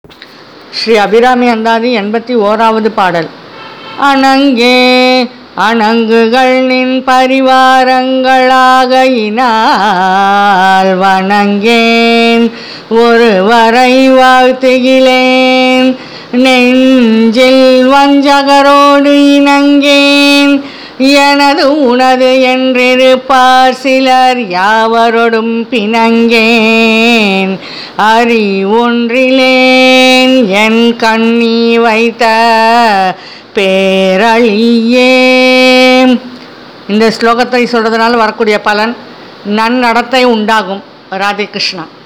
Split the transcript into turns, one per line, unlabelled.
ஸ்ரீ அபிராமி அந்தாதி 81வது பாடல். அணங்கே அணங்குகள் நின் பரிவாரங்களாகையினால் வணங்கேன் ஒருவரை வாழ்த்துகிலேன். நெஞ்சில் வஞ்சகரோடு இணங்கேன் எனது உனது என்றிருப்பார் சிலர் யாவரோடும் பிணங்கேன். அறி ஒன்றிலேன் என் கண்ணி வைத்த பேரழியே. இந்த ஸ்லோகத்தை சொல்றதுனால வரக்கூடிய பலன் நன்னடத்தை உண்டாகும். ராதே கிருஷ்ணா.